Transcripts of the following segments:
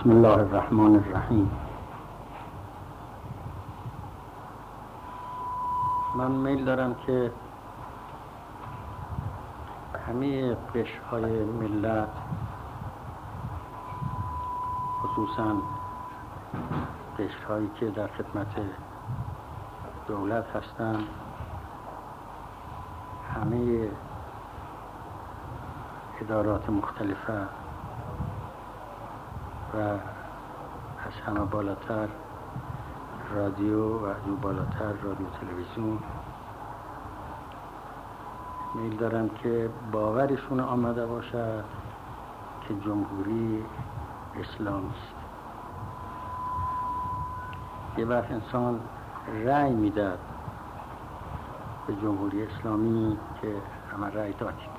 بسم الله الرحمن الرحیم. من میل دارم که همه قشرهای ملت، خصوصا قشرهایی که در خدمت دولت هستند، همه ادارات مختلفه و از همه بالاتر رادیو و از اون بالاتر رادیو تلویزیون، میل دارم که باورشون آمده باشد که جمهوری اسلامی است. یه وقت انسان رأی میداد به جمهوری اسلامی که همه رأی دادید.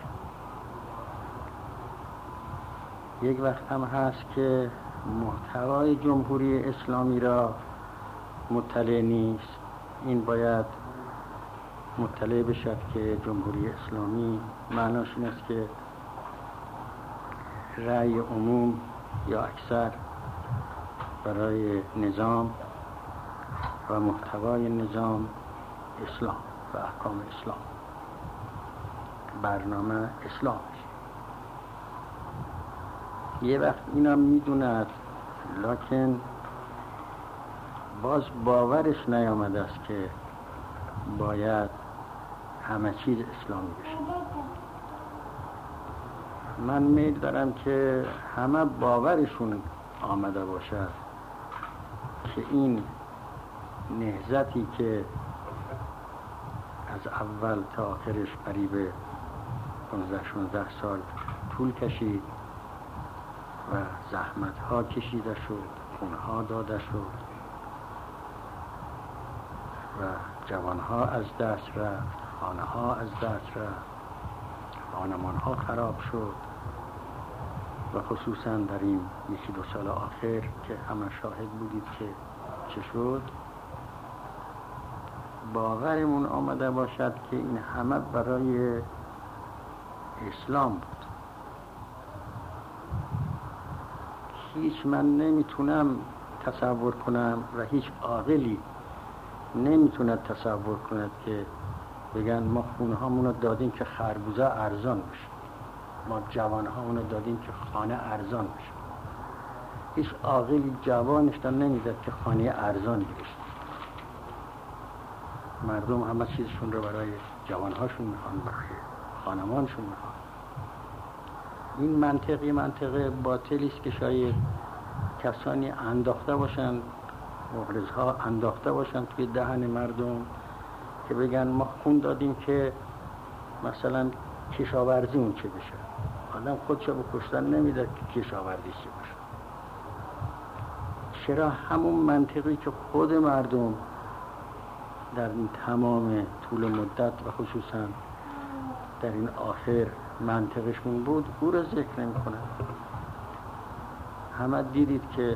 یک وقت هم هست که محتوای جمهوری اسلامی را مطلع نیست. این باید مطلع بشد که جمهوری اسلامی معناش این است که رأی عموم یا اکثر برای نظام و محتوای نظام اسلام و احکام اسلام، برنامه اسلام. یه وقت اینا میدوند، لکن باز باورش نیامده است که باید همه چیز اسلامی بشه. من میل دارم که همه باورشون آمده باشد که این نهضتی که از اول تا آخرش قریب 15-16 سال طول کشید و زحمت ها کشیده شد، خون ها داده شد و جوان ها از دست رفت، خانه ها از دست رفت، خانمان ها خراب شد و خصوصا در این 1-2 سال آخر که همه شاهد بودید که چه شد، باورمون آمده باشد که این همه برای اسلام بود. هیچ من نمیتونم تصور کنم و هیچ عاقلی نمیتونه تصور کند که بگن ما خونه هامونو دادیم که خربوزه ارزان بشه، ما جوان هامونو دادیم که خانه ارزان بشه. هیچ عاقلی جوانش تا نمیداد که خانه ارزان گیرش. مردم همه چیزشون رو برای جوانهاشون میخوان، برای خانمانشون میخوان. این منطقه باطلی است که شاید کسانی انداخته باشن، مغرضها انداخته باشن توی دهن مردم که بگن ما خون دادیم که مثلا کشاورزی اون چه بشه. آدم خودشو به کشتن نمیده که کشاورزی چه بشه. چرا همون منطقی که خود مردم در این تمام طول مدت و خصوصا در این آخر منطقشون بود، او را ذکر نمی کنن. همه دیدید که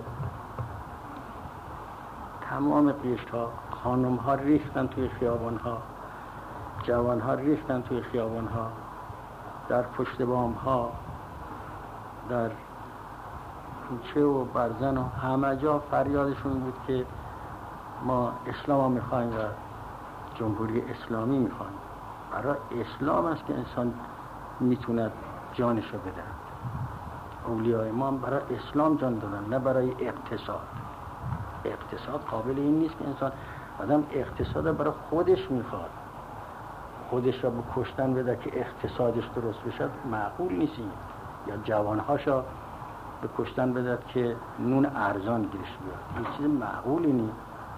تمام قشرها، خانم ها ریختن توی خیابان ها، جوان ها ریختن توی خیابان ها، در پشت بام ها، در کوچه و برزن و همه جا فریادشون بود که ما اسلام ها میخواییم و جمهوری اسلامی میخواییم. برای اسلام است که انسان میتوند جانشو بده. اولیای ما برای اسلام جان دادن، نه برای اقتصاد. اقتصاد قابل این نیست که انسان آدم اقتصاد برای خودش میخواد، خودش را به کشتن بده که اقتصادش درست بشه، معقول نیست. یا جوانهاشا به کشتن بده که نون ارزان گیرش بیاد، این چیز معقولی نیست.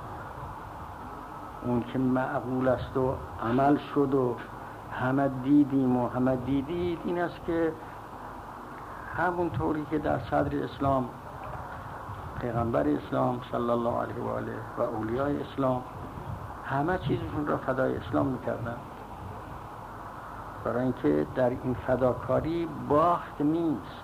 اون که معقول است و عمل شد و همه دیدیم و همه دیدید، این است که همون طوری که در صدر اسلام پیغمبر اسلام صلی الله علیه و آله و اولیای اسلام همه چیزشون را فدای اسلام میکردن، برای اینکه در این فداکاری باخت نیست.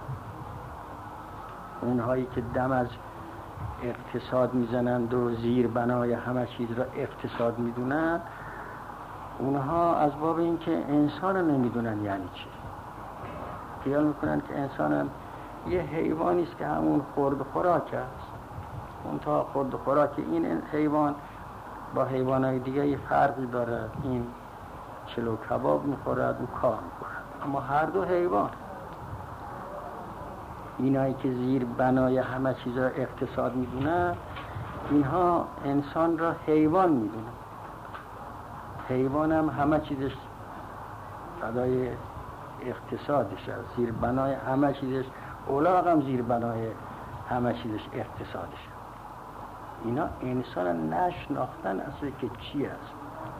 اونهایی که دم از اقتصاد میزنند و زیر بنای همه چیز را اقتصاد میدونند، اونها از باب اینکه انسان رو نمیدونن یعنی چی. خیال میکنن که انسان یه حیوانی است که همون خورد و خوراک است. اون تا خورد و خوراک این حیوان با حیوانات دیگه یه فرقی داره. این چلو کباب میخورد و کار میخورد، اما هر دو حیوان. اینایی که زیر بنای همه چیز را اقتصاد میدونن، اینها انسان را حیوان میدونن. حیوان هم همه چیزش فدای اقتصادش است، زیر بنای همه چیزش. اولاغ هم زیر بنای همه چیزش اقتصادش. اینا انسان نشناختن اصلا که چی است.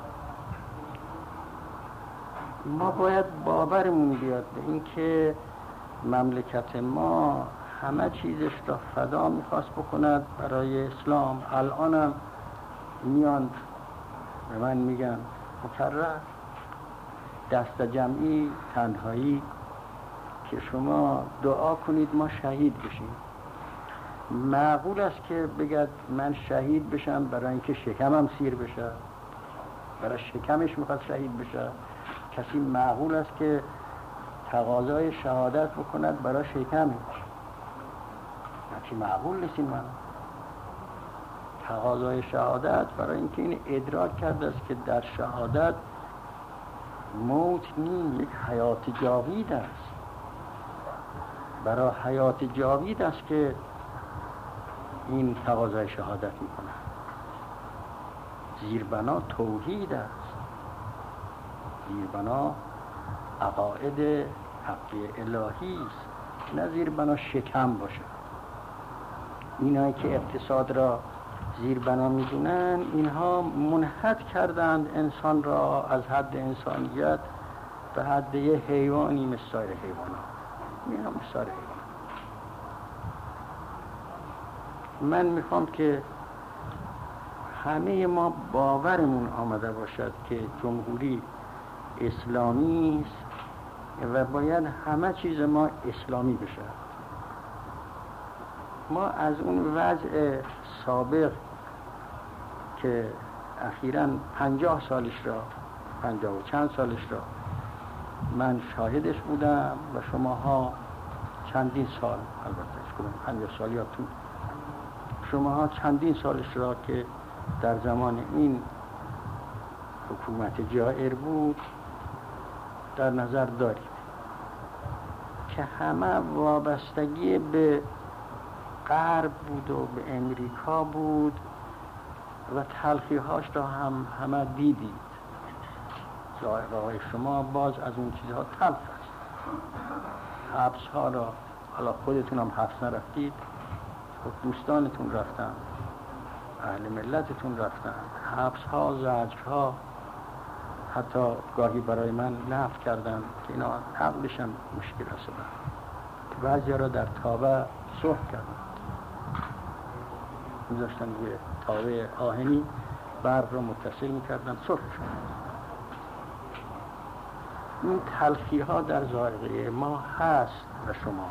ما باید باورمون بیاد به این که مملکت ما همه چیزش را فدا میخواست بکند برای اسلام. الانم میان به من میگن مکرر دست جمعی تنهایی که شما دعا کنید ما شهید بشیم. معقول است که بگد من شهید بشم برای اینکه شکمم سیر بشه؟ برای شکمش میخواد شهید بشه؟ کسی معقول است که تقاضای شهادت بکند برای شکمش؟ یعنی معقول نیست. من تقاضای شهادت برای اینکه این ادراک کرده است که در شهادت موت نیست، یک حیات جاوید است. برای حیات جاوید است که این تقاضای شهادت میکنه. زیربنا توحید است، زیربنا عقاید حق الهی است، نه زیربنا شکم باشه. اینایی که اقتصاد را زیربنا میدونن، اینها منحط کردند انسان را از حد انسانیت به حد یه حیوانی مثل سایر حیوانات. اینا مثل سایر حیوانات. من میخوام که همه ما باورمون آمده باشد که جمهوری اسلامی است و باید همه چیز ما اسلامی بشه. ما از اون وضع سابق که اخیراً 50 سالش را 50 و چند سالش را من شاهدش بودم و شماها چندین سال، البته 50 سالیاتون، شماها چندین سالش را که در زمان این حکومت جائر بود در نظر دارید که همه وابستگی به غرب بود و به امریکا بود و تلخی‌هاش را هم همه دیدید. ذائقه‌های شما باز از اون چیزها تلخ است. حبس‌ها را، حالا خودتون هم حبس نرفتید، خب دوستانتون رفتن، اهل ملتتون رفتن. حبس‌ها، زجرها، حتی گاهی برای من نفی کردن که اینا عقلش هم مشکل است. بعضی را در تابه صلح کردن، میذاشتن روی تابه آهنی، برق را متصل میکردن، صلح شد. این تلخی ها در ذائقه ما هست و شما.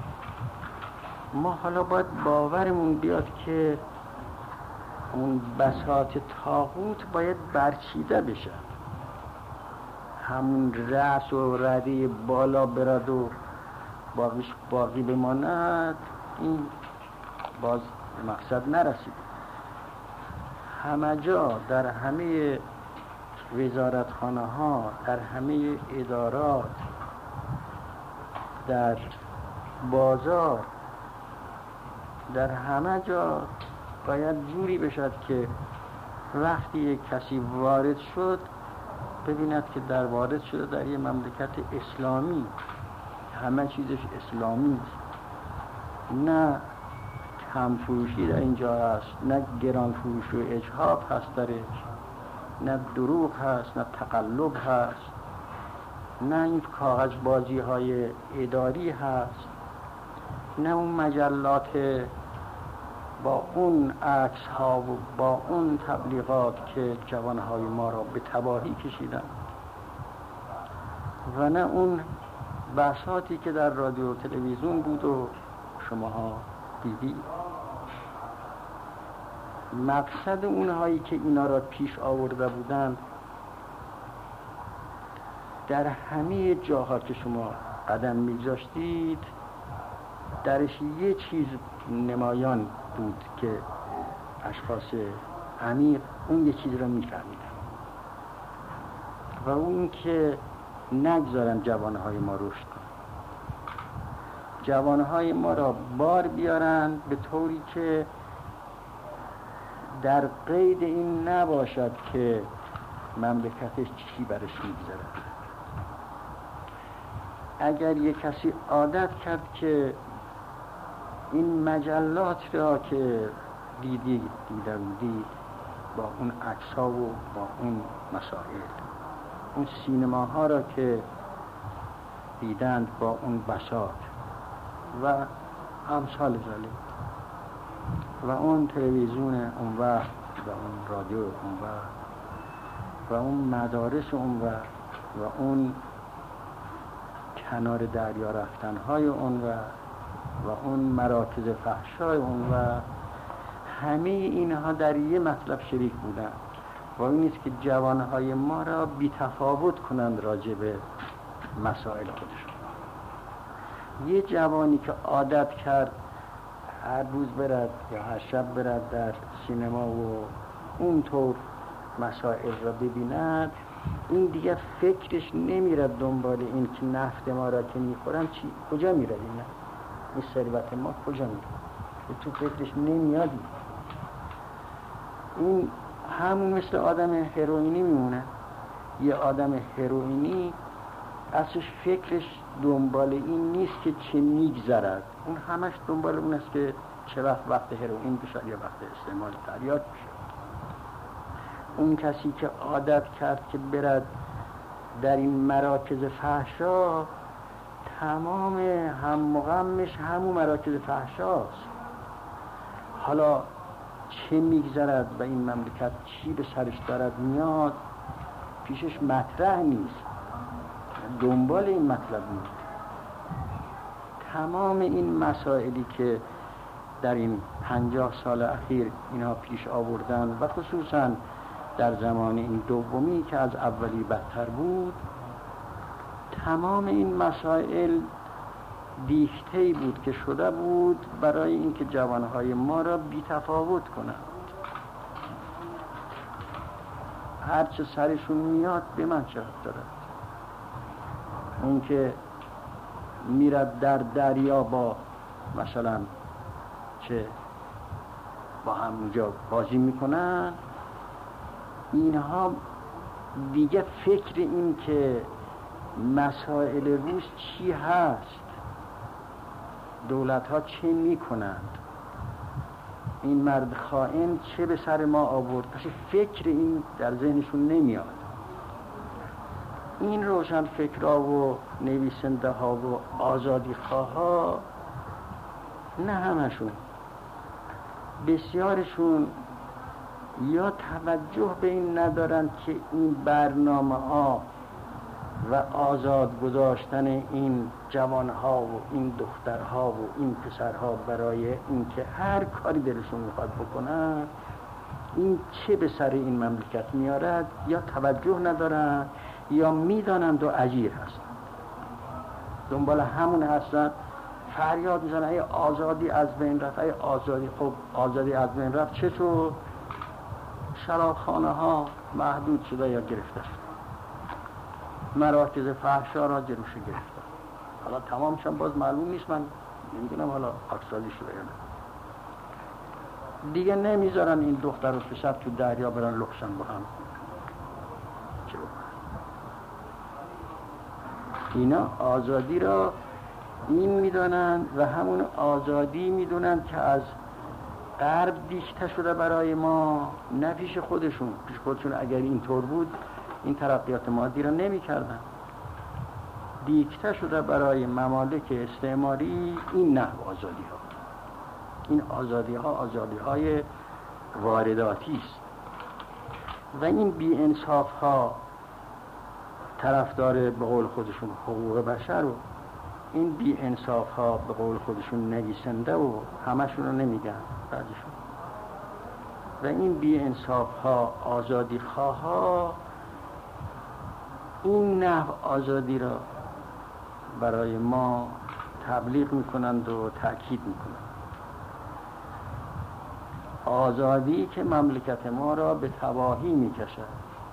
ما حالا باید باورمون بیاد که اون بساط طاغوت باید برچیده بشه. همون رأس و رده بالا برد و باقی بماند، این باز مقصد نرسید. همه جا، در همه وزارتخانه ها، در همه ادارات، در بازار، در همه جا باید جوری بشد که وقتی یک کسی وارد شد ببیند که در وارد شده در یه مملکت اسلامی، همه چیزش اسلامی است. نه کم فروشی در اینجا هست، نه گران فروشی و اجحاف هست درش، نه دروغ هست، نه تقلب هست، نه این کاغذ بازی های اداری هست، نه اون مجلات با اون عکس ها و با اون تبلیغات که جوانهای ما را به تباهی کشیدن، و نه اون بحثاتی که در رادیو و تلویزیون بود و شماها دیدی. مقصد اونهایی که اینا را پیش آورده بودند در همه جاها که شما قدم می‌گذاشتید درش یه چیز نمایان بود که اشخاص عمیق اون یه چیز رو میفهمیدن و اون که نگذارن جوانهای ما رشد کنن، جوانهای ما را بار بیارن به طوری که در قید این نباشد که مملکتش چی برش میگذره. اگر یک کسی عادت کرد که این مجلات را که دیده بودی با اون عکس‌ها و با اون مسائل، اون سینماها را که دیدند با اون بساط و امثال ذلك و اون تلویزیون اون وقت و اون رادیو اون وقت و اون مدارس اون وقت و اون کنار دریا رفتن‌های اون و اون مراکز فحشای اون و همه اینها در یه مطلب شریک بودن و این است که جوانهای ما را بی‌تفاوت کنند راجع به مسائل خودشون. یه جوانی که عادت کرد هر روز برد یا هر شب برد در سینما و اونطور مسائل را ببیند، این دیگه فکرش نمیرد دنبال این که نفت ما را که میخورن کجا میرد، این ثروت ما کجا میرد، تو فکرش نمیاد. این همون مثل آدم هروئینی میمونه. یه آدم هروئینی اصلش فکرش دنبال این نیست که چه میگذرد، اون همش دنبال اون است که چه وقت هروئین بشه یا وقت استعمال تریاک بشه. اون کسی که عادت کرد که برد در این مراکز فحشا، تمام هم غمش همون مراکز فحشاست. حالا چه میگذرد و این مملکت چی به سرش دارد میاد پیشش مطرح نیست، دنبال این مطلب نیست. تمام این مسائلی که در این 50 سال اخیر اینها پیش آوردن و خصوصا در زمان این دومی که از اولی بدتر بود، تمام این مسائل دیخته‌ای بود که شده بود برای اینکه جوانهای ما را بی‌تفاوت کنند. هر چه سرشون میاد به من چه دارد. اون که میرد در دریا با مثلا چه با هم اونجا بازی میکنن، اینها دیگه فکر این که مسائل روز چی هست، دولت ها چه میکنند، این مرد خائن چه به سر ما آورد، پس فکر این در ذهنشون نمیاد. این روشن فکرها و نویسنده ها و آزادی خواه، نه همشون، بسیارشون یا توجه به این ندارند که این برنامه ها و آزاد گذاشتن این جوانها و این دخترها و این پسرها برای اینکه هر کاری دلشون میخواد بکنن این چه به سر این مملکت میارد، یا توجه ندارن یا میدانند و اجیر هستند، دنبال همون هستند، فریاد میزنن ای آزادی از بین رفت، ای آزادی. خب آزادی از بین رفت چطور؟ شرابخانه ها محدود شده یا گرفته شده، مراکز فحشا را جلوش گرفته. حالا تمامشان باز معلوم نیست، من نمیدونم حالا اکسازی شده یا نه. دیگه نمیذارن این دختر و پسر تو دریا برن لخشن با هم. چه بکنن؟ اینا آزادی را این میدونن و همون آزادی میدونن که از غرب دیکته شده برای ما، نه پیش خودشون. پیش خودشون اگر اینطور بود این ترقیات مادی را نمی کردن. دیکته شده برای ممالک استعماری این نحو آزادی ها. این آزادی ها آزادی های وارداتی است و این بی انصاف ها طرفدار به قول خودشون حقوق بشر و این بی انصاف ها به قول خودشون نویسنده و همشون رو نمیگن بعدشون، و این بی انصاف ها آزادی خواه ها این نحو آزادی را برای ما تبلیغ میکنند و تأکید میکنند. آزادی که مملکت ما را به تباهی میکشد.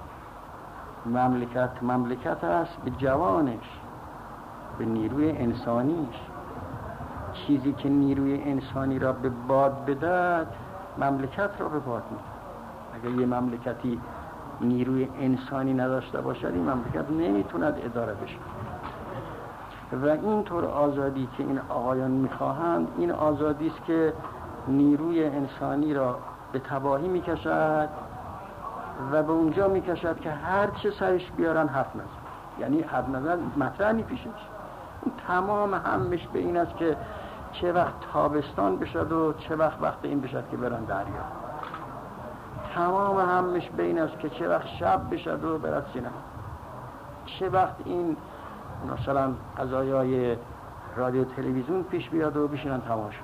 مملکت است به جوانش، به نیروی انسانیش. چیزی که نیروی انسانی را به باد بدهد مملکت را به باد میدهد. اگر یه مملکتی نیروی انسانی نداشته باشد این مملکت نمیتوند اداره بشه. و اینطور آزادی که این آقایان میخواهند این آزادی است که نیروی انسانی را به تباهی میکشد و به اونجا میکشد که هر چه سرش بیارن حرف نزن، یعنی حرف نزن مطرح نیپیشش. اون تمام همش به این است که چه وقت تابستان بشد و چه وقت این بشد که برن دریا. تمام همش به این است که چه وقت شب بشد و برد سینما. چه وقت این مثلا قضایای رادیو تلویزیون پیش بیاد و بشینن تماشا.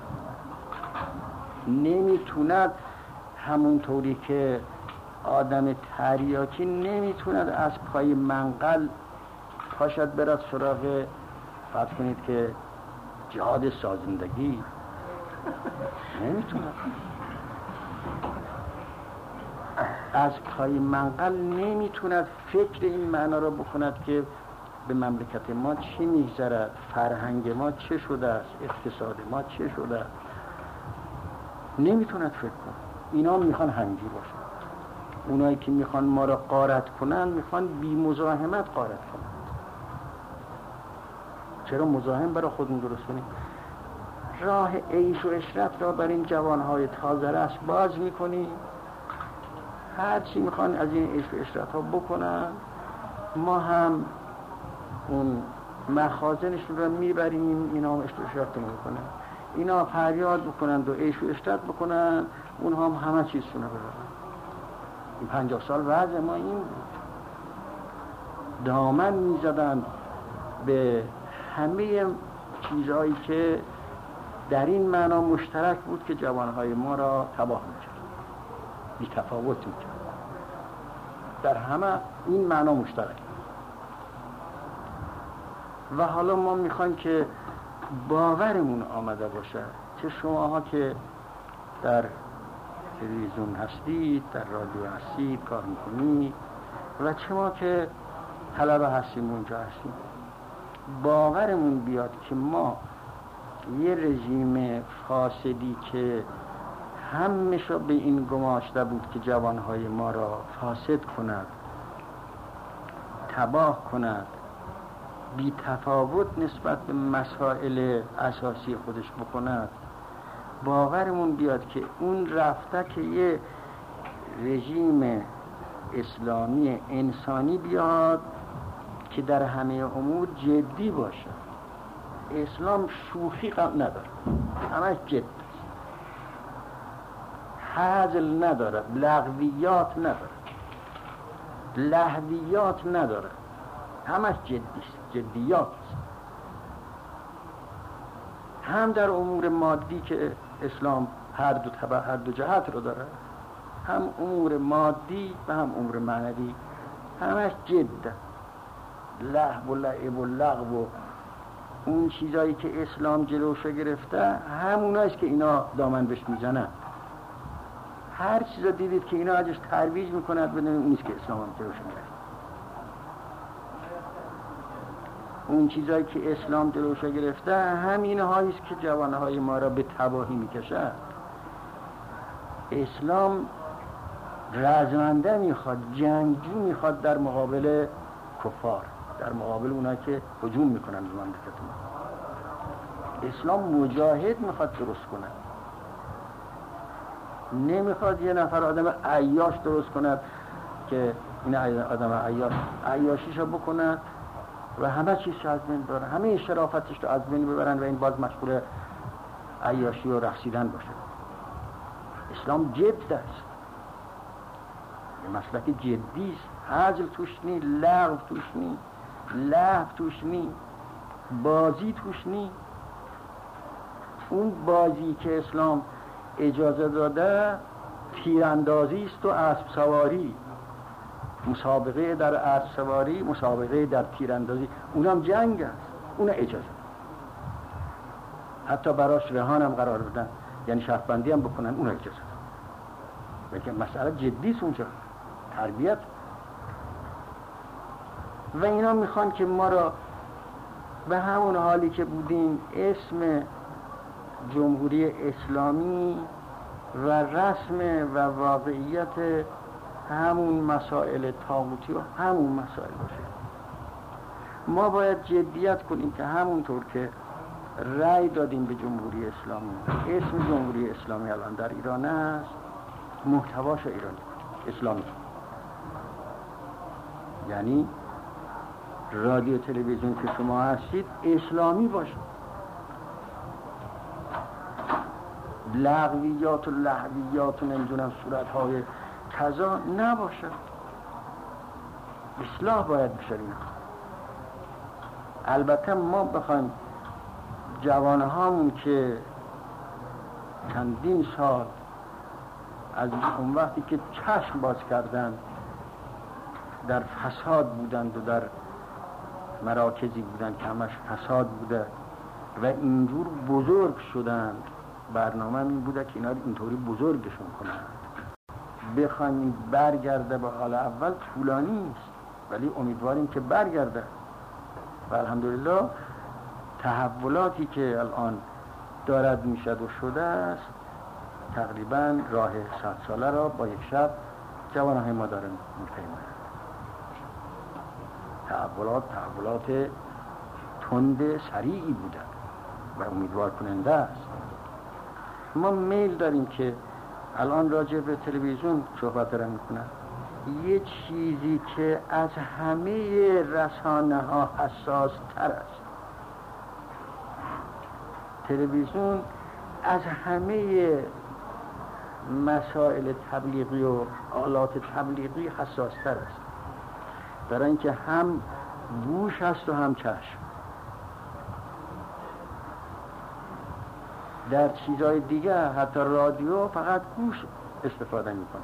نمیتوند همونطوری که آدم تریاکی نمیتوند از پای منقل پاشد برد سراغ فرض کنید که جهاد سازندگی. نمیتوند از پای منقل نمیتوند فکر این معنا را بکند که به مملکت ما چی میگذرد، فرهنگ ما چه شده است، اقتصاد ما چه شده است. نمیتوند فکر کنه. اینا میخوان همینجور باشن. اونایی که میخوان ما را غارت کنن میخوان بی مزاحمت غارت کنن. چرا مزاحم برای خودمون درست کنیم؟ راه عیش و عشرت را بر این جوانهای تازه رس باز میکنیم. هر چی میخوان از این عیش و عشرت ها بکنن ما هم اون مخازنشون رو میبریم، اینا هم عیش و عشرت میکنن. اینا فریاد بکنند و عیش و عشرت بکنن، اونها هم همه چیزشون رو ببرن. این 50 سال وضع ما این بود. دامن میزدن به همه چیزهایی که در این معنا مشترک بود که جوانهای ما را تباه میکرد، بی تفاوت میکرد. در همه این معنا مشترک. و حالا ما میخوایم که باورمون آمده باشه، چه شماها که در تلویزیون هستید، در رادیو هستید، کار میکنید، و چه ما که طلبه هستیم اونجا هستیم، باورمون بیاد که ما یه رژیم فاسدی که همشو به این گماشته بود که جوانهای ما را فاسد کند، تباه کند، بی تفاوت نسبت به مسائل اساسی خودش بکند، باورمون بیاد که اون رفته که یه رژیم اسلامی انسانی بیاد که در همه امور جدی باشه. اسلام شوخی نداره، همش جد، هزل نداره، لغویات نداره، لهویات نداره، همش جدیات. هم در امور مادی که اسلام هر دو جهت رو داره، هم امور مادی و هم امور معنوی، همش جد، لهو و لعب و لغو و اون چیزایی که اسلام جلوشو گرفته همونایست که اینا دامن بهش میزنن. هر چیزا دیدید که اینا ازش ترویج میکنند بدونید اون نیست که اسلام هم جلوشو گرفته. اون چیزایی که اسلام جلوشو گرفته همین هاییست که جوانهای ما را به تباهی میکشد. اسلام رزمنده میخواد، جنگجو میخواد در مقابل کفار، در مقابل اونایی که هجوم میکنن به مملکت ما. اسلام مجاهد میخواد درست کنه، نمیخواد یه نفر آدم عیاش درست کنه که این آدم عیاشیشو بکنه و همه چیزش از بین ببرن، همه شرافتش رو از بین ببرن و این باز مشغول عیاشی و رقصیدن باشه. اسلام جد است، یه مسلک جدی است، هزل توش نی، لغو توش نی، لهو توش نی، بازی توش نی. اون بازی که اسلام اجازه داده تیراندازی است و اسب سواری، مسابقه در اسب سواری، مسابقه در تیراندازی، اونم جنگ است، اون اجازه. حتی براش رهان هم قرار بدن، یعنی شرط بندی هم بکنن، اون اجازه دادن. بلکه مسئله جدی است اونجا، تربیت. و اینا میخوان که ما را به همون حالی که بودیم اسم جمهوری اسلامی و رسم و واقعیت همون مسائل طاغوتی و همون مسائل باشه. ما باید جدیت کنیم که همونطور که رأی دادیم به جمهوری اسلامی، اسم جمهوری اسلامی الان در ایران است، محتواش ایرانی اسلامی، یعنی رادیو تلویزیون که شما هستید اسلامی باشه، لغویات و لهویات و نمیدونم صورتهای کذا نباشه. اصلاح باید بشه اینا. البته ما بخوایم جوانهامون که چندین سال از اون وقتی که چشم باز کردن در فساد بودند و در مراکزی بودند که همش فساد بوده و اینجور بزرگ شدند، برنامه این بوده که اینا اینطوری بزرگشون کنند. بخوایم این برگرده به حال اول طولانی است، ولی امیدواریم که برگرده و الحمدلله تحولاتی که الان دارد میشد و شده است تقریبا راه 100 ساله را با یک شب جوانهای ما دارن می‌پیمایند. تحولات تند سریعی بودن و امیدوار کننده است. ما میل داریم که الان راجع به تلویزیون صحبت را میکنن، یه چیزی که از همه رسانه ها حساس تر است. تلویزیون از همه مسائل تبلیغی و آلات تبلیغی حساس تر است، برای اینکه هم گوش هست و هم چشم. در چیزهای دیگه حتی رادیو فقط گوش استفاده میکنه،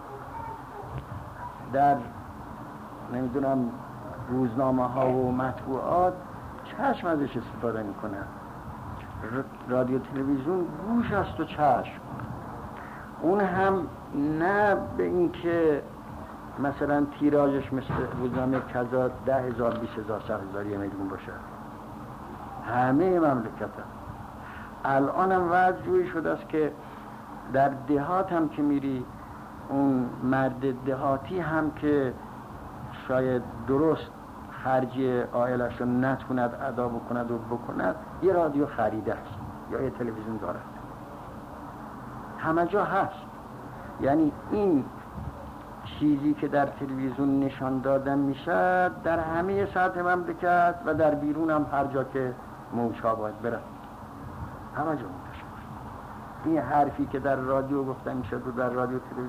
در نمیدونم روزنامه ها و مطبوعات چشم ازش استفاده میکنه. رادیو تلویزیون گوش است و چشم. اون هم نه به این که مثلا تیراژش مثل روزنامه کذا 10,000 20,000 100,000 میلیون باشه، همه مملکت هم. الان هم وضع جوری شده است که در دهات هم که میری، اون مرد دهاتی هم که شاید درست خرجی عائلش رو نتوند ادا بکند و بکند، یه رادیو خریده است یا یه تلویزیون دارد. همه جا هست. یعنی این چیزی که در تلویزیون نشان دادن میشه در همه سطح مملکت و در بیرون هم هر جا که موجها باید بره همه جا منتشر. این حرفی که در رادیو گفتن میشه و در رادیو تلویزیون